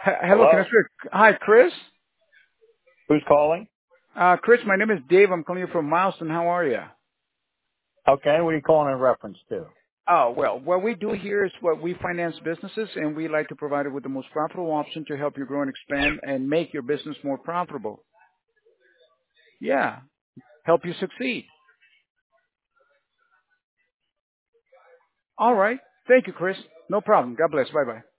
Hello, can I Hello? speak? Hi, Chris. Who's calling? Chris, my name is Dave. I'm calling you from Milestone. How are you? Okay, what are you calling in reference to? Oh, well, what we do here is what we finance businesses, and we like to provide it with the most profitable option to help you grow and expand and make your business more profitable. Yeah, help you succeed. All right. Thank you, Chris. No problem. God bless. Bye-bye.